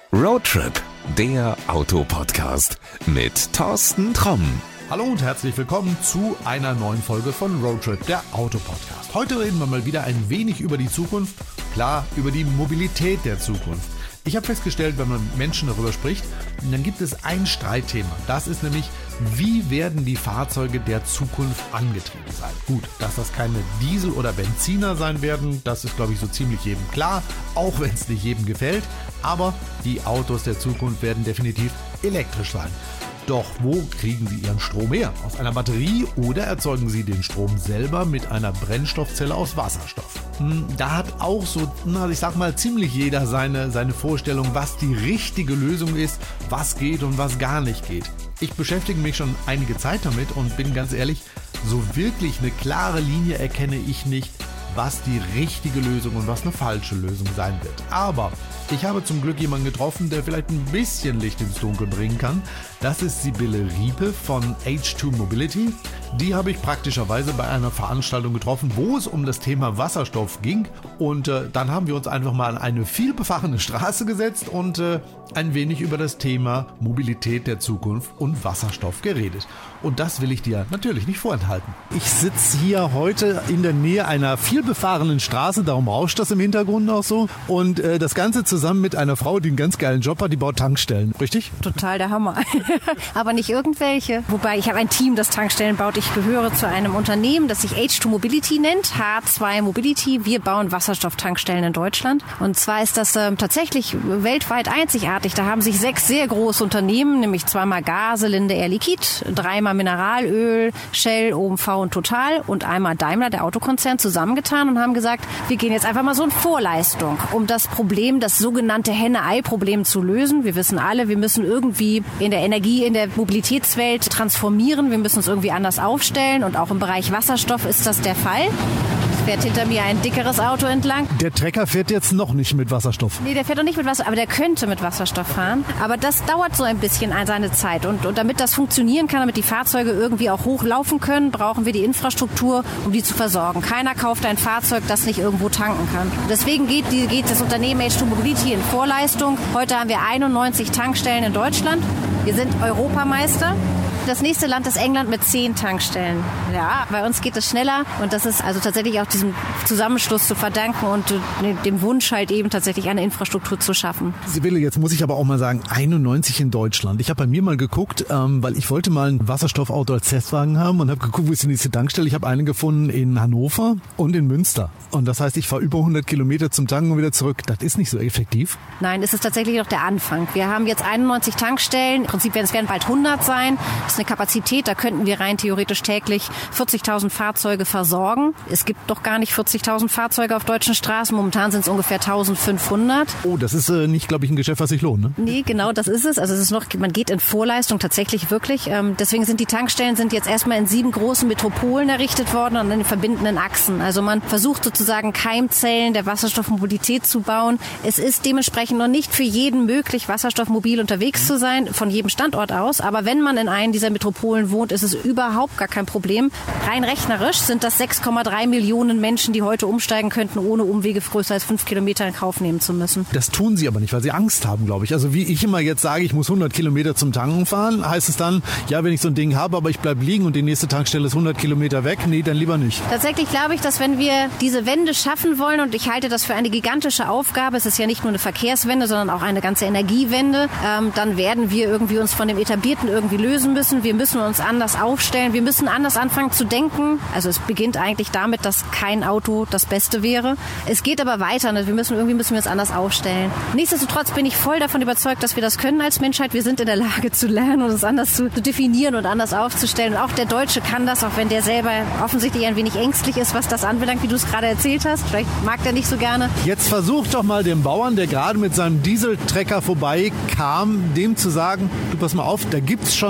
Roadtrip, der Autopodcast mit Thorsten Tromm. Hallo und herzlich willkommen zu einer neuen Folge von Roadtrip, der Autopodcast. Heute reden wir mal wieder ein wenig über die Zukunft, klar, über die Mobilität der Zukunft. Ich habe festgestellt, wenn man mit Menschen darüber spricht, dann gibt es ein Streitthema. Das ist nämlich, wie werden die Fahrzeuge der Zukunft angetrieben sein? Gut, dass das keine Diesel- oder Benziner sein werden, das ist, glaube ich, so ziemlich jedem klar, auch wenn es nicht jedem gefällt. Aber die Autos der Zukunft werden definitiv elektrisch sein. Doch wo kriegen sie ihren Strom her? Aus einer Batterie oder erzeugen sie den Strom selber mit einer Brennstoffzelle aus Wasserstoff? Da hat auch so, ich sag mal, ziemlich jeder seine Vorstellung, was die richtige Lösung ist, was geht und was gar nicht geht. Ich beschäftige mich schon einige Zeit damit und bin ganz ehrlich, so wirklich eine klare Linie erkenne ich nicht, was die richtige Lösung und was eine falsche Lösung sein wird. Aber ich habe zum Glück jemanden getroffen, der vielleicht ein bisschen Licht ins Dunkel bringen kann. Das ist Sibylle Riepe von H2 Mobility. Die habe ich praktischerweise bei einer Veranstaltung getroffen, wo es um das Thema Wasserstoff ging. Und dann haben wir uns einfach mal an eine vielbefahrene Straße gesetzt und ein wenig über das Thema Mobilität der Zukunft und Wasserstoff geredet. Und das will ich dir natürlich nicht vorenthalten. Ich sitze hier heute in der Nähe einer vielbefahrenen Straße, darum rauscht das im Hintergrund auch so. Und das Ganze zusammen mit einer Frau, die einen ganz geilen Job hat, die baut Tankstellen, richtig? Total der Hammer. Aber nicht irgendwelche. Wobei, ich habe ein Team, das Tankstellen baut. Ich gehöre zu einem Unternehmen, das sich H2 Mobility nennt, H2 Mobility. Wir bauen Wasserstofftankstellen in Deutschland. Und zwar ist das tatsächlich weltweit einzigartig. Da haben sich 6 sehr große Unternehmen, nämlich zweimal Gase, Linde, Air Liquide, 3-mal Mineralöl, Shell, OMV und Total und einmal Daimler, der Autokonzern, zusammengetan und haben gesagt, wir gehen jetzt einfach mal so in Vorleistung, um das Problem, das sogenannte Henne-Ei-Problem zu lösen. Wir wissen alle, wir müssen irgendwie in der Energie, in der Mobilitätswelt transformieren. Wir müssen uns irgendwie anders aufstellen und auch im Bereich Wasserstoff ist das der Fall. Fährt hinter mir ein dickeres Auto entlang. Der Trecker fährt jetzt noch nicht mit Wasserstoff. Nee, der fährt noch nicht mit Wasserstoff, aber der könnte mit Wasserstoff fahren. Aber das dauert so ein bisschen seine Zeit. Und damit das funktionieren kann, damit die Fahrzeuge irgendwie auch hochlaufen können, brauchen wir die Infrastruktur, um die zu versorgen. Keiner kauft ein Fahrzeug, das nicht irgendwo tanken kann. Deswegen geht das Unternehmen H2 Mobility in Vorleistung. Heute haben wir 91 Tankstellen in Deutschland. Wir sind Europameister. Das nächste Land ist England mit 10 Tankstellen. Ja, bei uns geht es schneller und das ist also tatsächlich auch diesem Zusammenschluss zu verdanken und dem Wunsch halt eben tatsächlich eine Infrastruktur zu schaffen. Sibylle, jetzt muss ich aber auch mal sagen, 91 in Deutschland. Ich habe bei mir mal geguckt, weil ich wollte mal ein Wasserstoffauto als Testwagen haben und habe geguckt, wo ist die nächste Tankstelle. Ich habe eine gefunden in Hannover und in Münster. Und das heißt, ich fahre über 100 Kilometer zum Tanken und wieder zurück. Das ist nicht so effektiv. Nein, es ist tatsächlich noch der Anfang. Wir haben jetzt 91 Tankstellen. Im Prinzip werden bald 100 sein. Das ist eine Kapazität, da könnten wir rein theoretisch täglich 40.000 Fahrzeuge versorgen. Es gibt doch gar nicht 40.000 Fahrzeuge auf deutschen Straßen. Momentan sind es ungefähr 1.500. Oh, das ist nicht, glaube ich, ein Geschäft, was sich lohnt, ne? Nee, genau, das ist es. Also es ist noch, man geht in Vorleistung tatsächlich wirklich. Deswegen sind die Tankstellen jetzt erstmal in 7 großen Metropolen errichtet worden und in den verbindenden Achsen. Also man versucht sozusagen Keimzellen der Wasserstoffmobilität zu bauen. Es ist dementsprechend noch nicht für jeden möglich, wasserstoffmobil unterwegs zu sein, von jedem Standort aus. Aber wenn man in einem dieser Metropolen wohnt, ist es überhaupt gar kein Problem. Rein rechnerisch sind das 6,3 Millionen Menschen, die heute umsteigen könnten, ohne Umwege größer als 5 Kilometer in Kauf nehmen zu müssen. Das tun sie aber nicht, weil sie Angst haben, glaube ich. Also wie ich immer jetzt sage, ich muss 100 Kilometer zum Tanken fahren, heißt es dann, ja, wenn ich so ein Ding habe, aber ich bleibe liegen und die nächste Tankstelle ist 100 Kilometer weg, nee, dann lieber nicht. Tatsächlich glaube ich, dass wenn wir diese Wende schaffen wollen, und ich halte das für eine gigantische Aufgabe, es ist ja nicht nur eine Verkehrswende, sondern auch eine ganze Energiewende, dann werden wir irgendwie uns von dem Etablierten irgendwie lösen müssen. Wir müssen uns anders aufstellen. Wir müssen anders anfangen zu denken. Also es beginnt eigentlich damit, dass kein Auto das Beste wäre. Es geht aber weiter. Ne? Wir müssen uns anders aufstellen. Nichtsdestotrotz bin ich voll davon überzeugt, dass wir das können als Menschheit. Wir sind in der Lage zu lernen und uns anders zu definieren und anders aufzustellen. Und auch der Deutsche kann das, auch wenn der selber offensichtlich ein wenig ängstlich ist, was das anbelangt, wie du es gerade erzählt hast. Vielleicht mag der nicht so gerne. Jetzt versuch doch mal dem Bauern, der gerade mit seinem Dieseltrecker vorbeikam, dem zu sagen, du pass mal auf, da gibt's schon einen Trecker,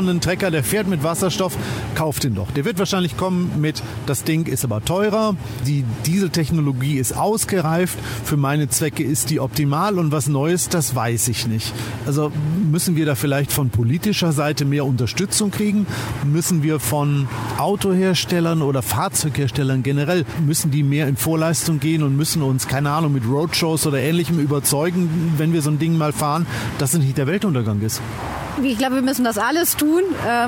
Trecker, der fährt mit Wasserstoff, kauft ihn doch. Der wird wahrscheinlich kommen mit, das Ding ist aber teurer, die Dieseltechnologie ist ausgereift, für meine Zwecke ist die optimal und was Neues, das weiß ich nicht. Also müssen wir da vielleicht von politischer Seite mehr Unterstützung kriegen? Müssen wir von Autoherstellern oder Fahrzeugherstellern generell, müssen die mehr in Vorleistung gehen und müssen uns, keine Ahnung, mit Roadshows oder Ähnlichem überzeugen, wenn wir so ein Ding mal fahren, dass es nicht der Weltuntergang ist? Ich glaube, wir müssen das alles tun.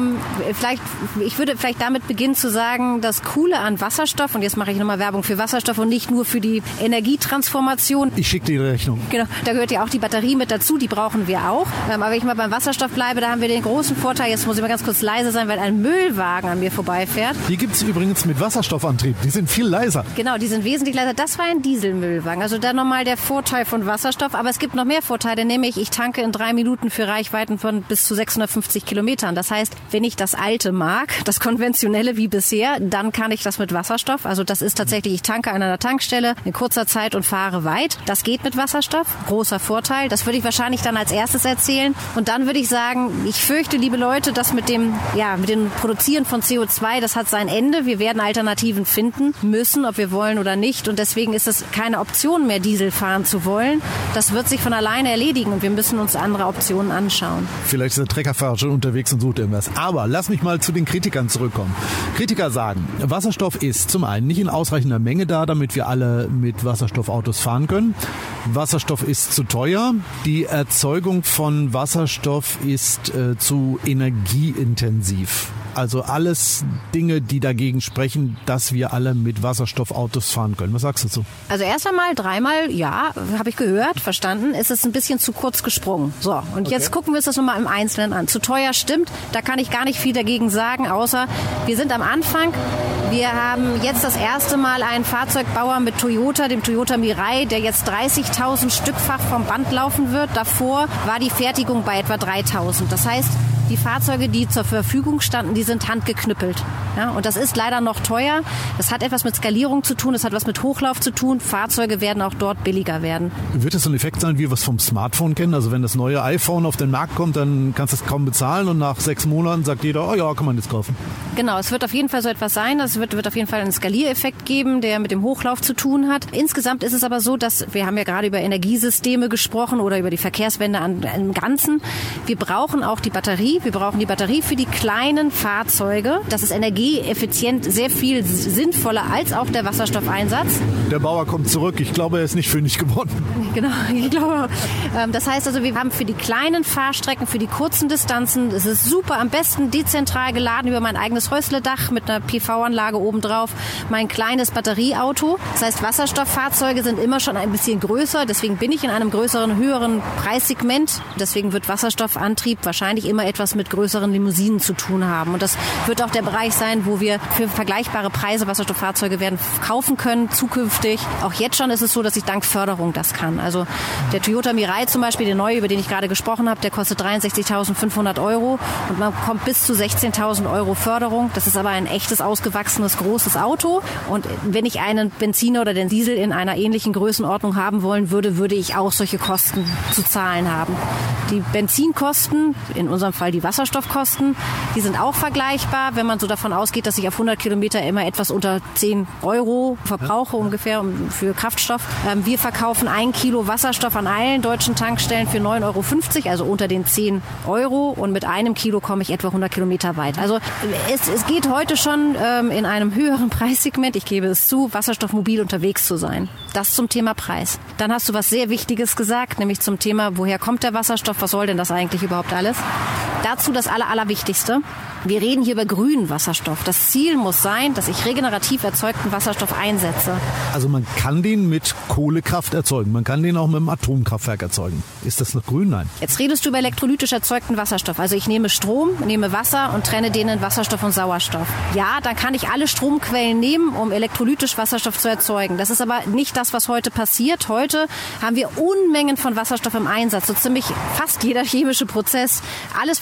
Ich würde vielleicht damit beginnen zu sagen, das Coole an Wasserstoff, und jetzt mache ich nochmal Werbung für Wasserstoff und nicht nur für die Energietransformation. Ich schicke dir die Rechnung. Genau, da gehört ja auch die Batterie mit dazu, die brauchen wir auch. Aber wenn ich mal beim Wasserstoff bleibe, da haben wir den großen Vorteil, jetzt muss ich mal ganz kurz leise sein, weil ein Müllwagen an mir vorbeifährt. Die gibt es übrigens mit Wasserstoffantrieb, die sind viel leiser. Genau, die sind wesentlich leiser. Das war ein Dieselmüllwagen, also da nochmal der Vorteil von Wasserstoff. Aber es gibt noch mehr Vorteile, nämlich ich tanke in 3 Minuten für Reichweiten von bis zu 650 Kilometern. Das heißt, wenn ich das Alte mag, das Konventionelle wie bisher, dann kann ich das mit Wasserstoff. Also das ist tatsächlich, ich tanke an einer Tankstelle in kurzer Zeit und fahre weit. Das geht mit Wasserstoff. Großer Vorteil. Das würde ich wahrscheinlich dann als erstes erzählen. Und dann würde ich sagen, ich fürchte, liebe Leute, das mit dem Produzieren von CO2, das hat sein Ende. Wir werden Alternativen finden müssen, ob wir wollen oder nicht. Und deswegen ist es keine Option mehr, Diesel fahren zu wollen. Das wird sich von alleine erledigen und wir müssen uns andere Optionen anschauen. Vielleicht ist der Treckerfahrer schon unterwegs und sucht irgendwas. Aber lass mich mal zu den Kritikern zurückkommen. Kritiker sagen, Wasserstoff ist zum einen nicht in ausreichender Menge da, damit wir alle mit Wasserstoffautos fahren können. Wasserstoff ist zu teuer. Die Erzeugung von Wasserstoff ist zu energieintensiv. Also alles Dinge, die dagegen sprechen, dass wir alle mit Wasserstoffautos fahren können. Was sagst du dazu? Also erst einmal, dreimal, ja, habe ich gehört, verstanden, ist es ein bisschen zu kurz gesprungen. So, und jetzt gucken wir uns das nochmal im Einzelnen an. Zu teuer stimmt, da kann ich gar nicht viel dagegen sagen, außer wir sind am Anfang. Wir haben jetzt das erste Mal einen Fahrzeugbauer mit Toyota, dem Toyota Mirai, der jetzt 30.000 Stückfach vom Band laufen wird. Davor war die Fertigung bei etwa 3.000. Das heißt, die Fahrzeuge, die zur Verfügung standen, die sind handgeknüppelt. Ja, und das ist leider noch teuer. Das hat etwas mit Skalierung zu tun, das hat was mit Hochlauf zu tun. Fahrzeuge werden auch dort billiger werden. Wird es so ein Effekt sein, wie wir es vom Smartphone kennen? Also wenn das neue iPhone auf den Markt kommt, dann kannst du es kaum bezahlen und nach 6 Monaten sagt jeder, oh ja, kann man das kaufen. Genau, es wird auf jeden Fall so etwas sein. Es wird auf jeden Fall einen Skaliereffekt geben, der mit dem Hochlauf zu tun hat. Insgesamt ist es aber so, dass wir haben ja gerade über Energiesysteme gesprochen oder über die Verkehrswende im Ganzen. Wir brauchen auch die Batterie. Wir brauchen die Batterie für die kleinen Fahrzeuge. Das ist energieeffizient sehr viel sinnvoller als auch der Wasserstoffeinsatz. Der Bauer kommt zurück. Ich glaube, er ist nicht fündig geworden. Genau, ich glaube. Das heißt also, wir haben für die kleinen Fahrstrecken, für die kurzen Distanzen, es ist super, am besten dezentral geladen über mein eigenes Häusledach mit einer PV-Anlage obendrauf, mein kleines Batterieauto. Das heißt, Wasserstofffahrzeuge sind immer schon ein bisschen größer. Deswegen bin ich in einem größeren, höheren Preissegment. Deswegen wird Wasserstoffantrieb wahrscheinlich immer etwas mit größeren Limousinen zu tun haben. Und das wird auch der Bereich sein, wo wir für vergleichbare Preise Wasserstofffahrzeuge werden kaufen können, zukünftig. Auch jetzt schon ist es so, dass ich dank Förderung das kann. Also der Toyota Mirai zum Beispiel, der neue, über den ich gerade gesprochen habe, der kostet 63.500 € und man kommt bis zu 16.000 € Förderung. Das ist aber ein echtes, ausgewachsenes, großes Auto. Und wenn ich einen Benziner oder den Diesel in einer ähnlichen Größenordnung haben wollen würde, würde ich auch solche Kosten zu zahlen haben. Die Benzinkosten, in unserem Fall die Wasserstoffkosten, die sind auch vergleichbar, wenn man so davon ausgeht, dass ich auf 100 Kilometer immer etwas unter 10 € verbrauche ungefähr für Kraftstoff. Wir verkaufen 1 Kilo Wasserstoff an allen deutschen Tankstellen für 9,50 €, also unter den 10 € und mit 1 Kilo komme ich etwa 100 Kilometer weit. Also es geht heute schon in einem höheren Preissegment, ich gebe es zu, wasserstoffmobil unterwegs zu sein. Das zum Thema Preis. Dann hast du was sehr Wichtiges gesagt, nämlich zum Thema, woher kommt der Wasserstoff, was soll denn das eigentlich überhaupt alles? Dazu das Allerwichtigste. Wir reden hier über grünen Wasserstoff. Das Ziel muss sein, dass ich regenerativ erzeugten Wasserstoff einsetze. Also man kann den mit Kohlekraft erzeugen. Man kann den auch mit einem Atomkraftwerk erzeugen. Ist das noch grün? Nein. Jetzt redest du über elektrolytisch erzeugten Wasserstoff. Also ich nehme Strom, nehme Wasser und trenne den in Wasserstoff und Sauerstoff. Ja, dann kann ich alle Stromquellen nehmen, um elektrolytisch Wasserstoff zu erzeugen. Das ist aber nicht das, was heute passiert. Heute haben wir Unmengen von Wasserstoff im Einsatz. So ziemlich fast jeder chemische Prozess. Alles, was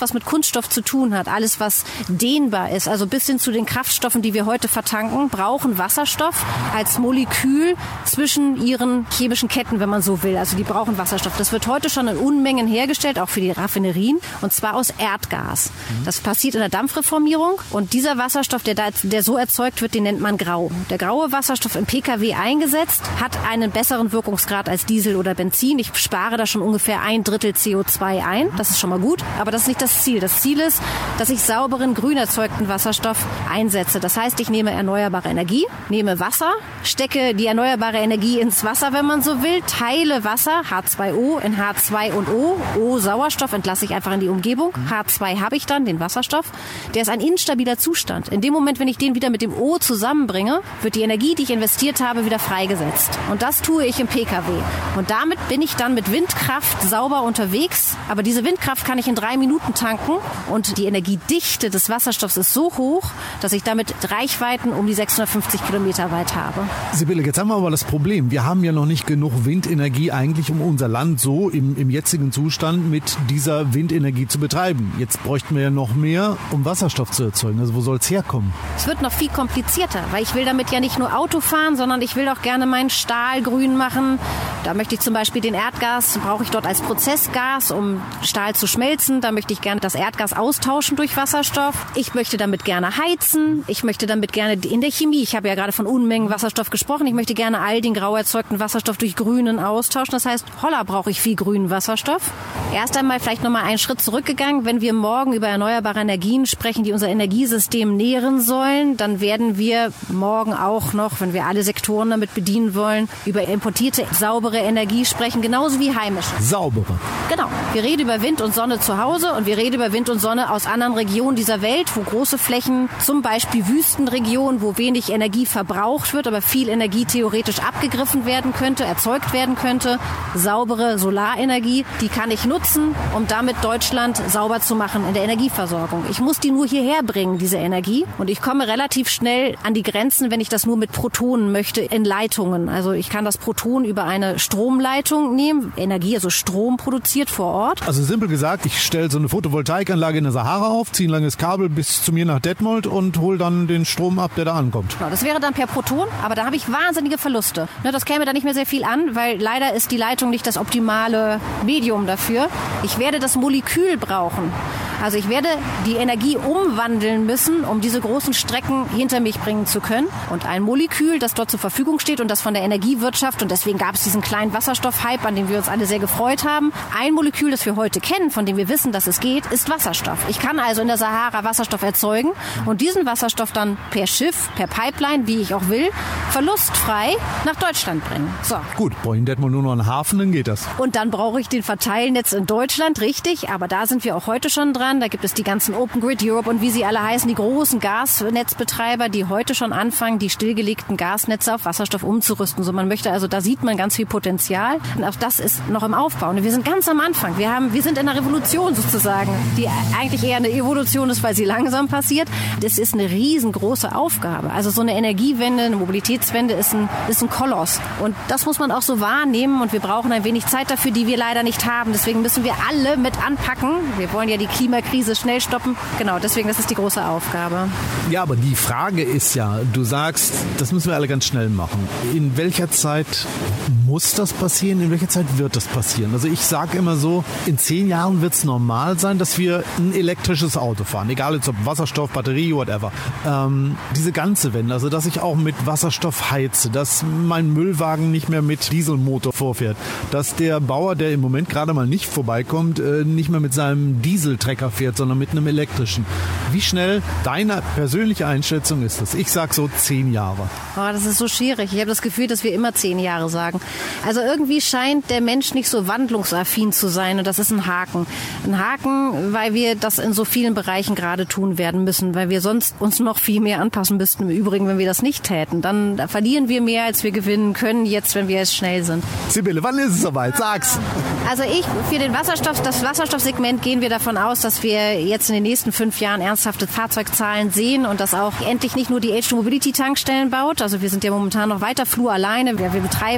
was mit Kunststoff zu tun hat, alles, was dehnbar ist, also bis hin zu den Kraftstoffen, die wir heute vertanken, brauchen Wasserstoff als Molekül zwischen ihren chemischen Ketten, wenn man so will. Also die brauchen Wasserstoff. Das wird heute schon in Unmengen hergestellt, auch für die Raffinerien, und zwar aus Erdgas. Das passiert in der Dampfreformierung und dieser Wasserstoff, der so erzeugt wird, den nennt man grau. Der graue Wasserstoff im Pkw eingesetzt, hat einen besseren Wirkungsgrad als Diesel oder Benzin. Ich spare da schon ungefähr 1/3 CO2 ein. Das ist schon mal gut, aber das ist nicht das Ziel. Das Ziel ist, dass ich sauberen, grün erzeugten Wasserstoff einsetze. Das heißt, ich nehme erneuerbare Energie, nehme Wasser, stecke die erneuerbare Energie ins Wasser, wenn man so will, teile Wasser, H2O, in H2 und O. O, Sauerstoff, entlasse ich einfach in die Umgebung. H2 habe ich dann, den Wasserstoff. Der ist ein instabiler Zustand. In dem Moment, wenn ich den wieder mit dem O zusammenbringe, wird die Energie, die ich investiert habe, wieder freigesetzt. Und das tue ich im Pkw. Und damit bin ich dann mit Windkraft sauber unterwegs. Aber diese Windkraft kann ich in 3 Minuten tanken. Und die Energiedichte des Wasserstoffs ist so hoch, dass ich damit Reichweiten um die 650 Kilometer weit habe. Sibylle, jetzt haben wir aber das Problem. Wir haben ja noch nicht genug Windenergie eigentlich, um unser Land so im jetzigen Zustand mit dieser Windenergie zu betreiben. Jetzt bräuchten wir ja noch mehr, um Wasserstoff zu erzeugen. Also wo soll es herkommen? Es wird noch viel komplizierter, weil ich will damit ja nicht nur Auto fahren, sondern ich will auch gerne meinen Stahl grün machen. Da möchte ich zum Beispiel den Erdgas, brauche ich dort als Prozessgas, um Stahl zu schmelzen. Da möchte ich gerne das Erdgas austauschen durch Wasserstoff. Ich möchte damit gerne heizen. Ich möchte damit gerne in der Chemie, ich habe ja gerade von Unmengen Wasserstoff gesprochen, ich möchte gerne all den grau erzeugten Wasserstoff durch grünen austauschen. Das heißt, holla, brauche ich viel grünen Wasserstoff. Erst einmal vielleicht nochmal einen Schritt zurückgegangen. Wenn wir morgen über erneuerbare Energien sprechen, die unser Energiesystem nähren sollen, dann werden wir morgen auch noch, wenn wir alle Sektoren damit bedienen wollen, über importierte, saubere Energie sprechen, genauso wie heimische. Saubere? Genau. Wir reden über Wind und Sonne zu Hause und wir reden über Wind und Sonne aus anderen Regionen dieser Welt, wo große Flächen, zum Beispiel Wüstenregionen, wo wenig Energie verbraucht wird, aber viel Energie theoretisch abgegriffen werden könnte, erzeugt werden könnte. Saubere Solarenergie, die kann ich nutzen, um damit Deutschland sauber zu machen in der Energieversorgung. Ich muss die nur hierher bringen, diese Energie. Und ich komme relativ schnell an die Grenzen, wenn ich das nur mit Protonen möchte, in Leitungen. Also ich kann das Proton über eine Stromleitung nehmen, Energie, also Strom produziert vor Ort. Also simpel gesagt, ich stelle so eine Photovoltaikanlage in der Sahara auf, ziehe ein langes Kabel bis zu mir nach Detmold und hole dann den Strom ab, der da ankommt. Genau, das wäre dann per Proton, aber da habe ich wahnsinnige Verluste. Das käme da nicht mehr sehr viel an, weil leider ist die Leitung nicht das optimale Medium dafür. Ich werde das Molekül brauchen. Also ich werde die Energie umwandeln müssen, um diese großen Strecken hinter mich bringen zu können. Und ein Molekül, das dort zur Verfügung steht und das von der Energiewirtschaft, und deswegen gab es diesen kleinen Wasserstoff-Hype, an dem wir uns alle sehr gefreut haben. Ein Molekül, das wir heute kennen, von dem wir wissen, dass es geht, ist Wasserstoff. Ich kann also in der Sahara Wasserstoff erzeugen und diesen Wasserstoff dann per Schiff, per Pipeline, wie ich auch will, verlustfrei nach Deutschland bringen. So. Gut, brauche ich in Detmold nur noch einen Hafen, dann geht das. Und dann brauche ich den Verteilnetz in Deutschland, richtig, aber da sind wir auch heute schon dran. Da gibt es die ganzen Open Grid Europe und wie sie alle heißen, die großen Gasnetzbetreiber, die heute schon anfangen, die stillgelegten Gasnetze auf Wasserstoff umzurüsten. So, man möchte, also da sieht man ganz viel Potenzial. Und auch das ist noch im Aufbau. Und wir sind ganz am Anfang. Wir sind in einer Revolution sozusagen, die eigentlich eher eine Evolution ist, weil sie langsam passiert. Das ist eine riesengroße Aufgabe. Also so eine Energiewende, eine Mobilitätswende ist ein Koloss. Und das muss man auch so wahrnehmen. Und wir brauchen ein wenig Zeit dafür, die wir leider nicht haben. Deswegen müssen wir alle mit anpacken. Wir wollen ja die Klimakrise schnell stoppen. Genau, deswegen, das ist die große Aufgabe. Ja, aber die Frage ist ja, du sagst, das müssen wir alle ganz schnell machen. In welcher Zeit muss das passieren? In welcher Zeit wird das passieren? Also ich sage immer so, in 10 Jahren wird es normal sein, dass wir ein elektrisches Auto fahren. Egal jetzt ob Wasserstoff, Batterie, whatever. Diese ganze Wende, also dass ich auch mit Wasserstoff heize, dass mein Müllwagen nicht mehr mit Dieselmotor vorfährt, dass der Bauer, der im Moment gerade mal nicht vorbeikommt, nicht mehr mit seinem Dieseltrecker fährt, sondern mit einem elektrischen. Wie schnell deine persönliche Einschätzung ist das? Ich sag so 10 Jahre. Oh, das ist so schwierig. Ich habe das Gefühl, dass wir immer 10 Jahre sagen. Also irgendwie scheint der Mensch nicht so wandlungsaffin zu sein und das ist ein Haken. Ein Haken, weil wir das in so vielen Bereichen gerade tun werden müssen, weil wir sonst uns noch viel mehr anpassen müssten. Im Übrigen, wenn wir das nicht täten, dann verlieren wir mehr, als wir gewinnen können, jetzt, wenn wir jetzt schnell sind. Sibylle, wann ist es soweit? Sag's! Also für das Wasserstoffsegment gehen wir davon aus, dass wir jetzt in den nächsten 5 Jahren ernsthafte Fahrzeugzahlen sehen und dass auch endlich nicht nur die H2 Mobility Tankstellen baut. Also wir sind ja momentan noch weiter fluralleine. Wir betreiben und bauen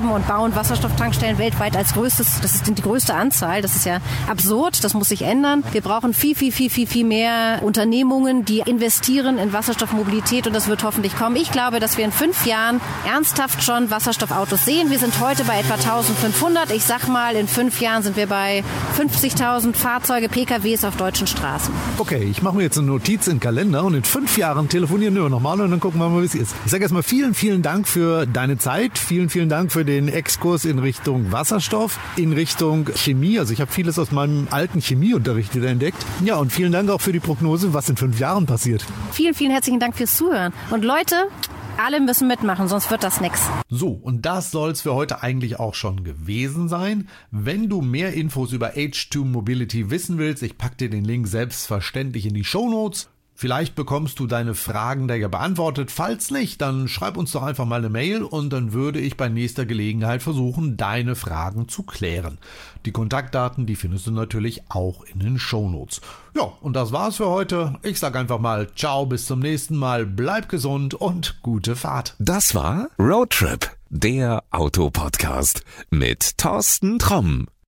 und Wasserstofftankstellen weltweit als größtes, das ist die größte Anzahl. Das ist ja absurd, das muss sich ändern. Wir brauchen viel mehr Unternehmungen, die investieren in Wasserstoffmobilität und das wird hoffentlich kommen. Ich glaube, dass wir in 5 Jahren ernsthaft schon Wasserstoffautos sehen. Wir sind heute bei etwa 1500. Ich sag mal, in 5 Jahren sind wir bei 50.000 Fahrzeuge, PKWs auf deutschen Straßen. Okay, ich mache mir jetzt eine Notiz in den Kalender und in 5 Jahren telefonieren wir nochmal und dann gucken wir mal, wie es ist. Ich sage erstmal vielen Dank für deine Zeit. Vielen Dank für den Exkurs in Richtung Wasserstoff, in Richtung Chemie. Also ich habe vieles aus meinem alten Chemieunterricht wieder entdeckt. Ja, und vielen Dank auch für die Prognose, was in 5 Jahren passiert. Vielen herzlichen Dank fürs Zuhören. Und Leute, alle müssen mitmachen, sonst wird das nix. So, und das soll's für heute eigentlich auch schon gewesen sein. Wenn du mehr Infos über H2 Mobility wissen willst, ich pack dir den Link selbstverständlich in die Shownotes. Vielleicht bekommst du deine Fragen da ja beantwortet. Falls nicht, dann schreib uns doch einfach mal eine Mail und dann würde ich bei nächster Gelegenheit versuchen, deine Fragen zu klären. Die Kontaktdaten, die findest du natürlich auch in den Shownotes. Ja, und das war's für heute. Ich sag einfach mal ciao, bis zum nächsten Mal. Bleib gesund und gute Fahrt. Das war Roadtrip, der Autopodcast mit Thorsten Tromm.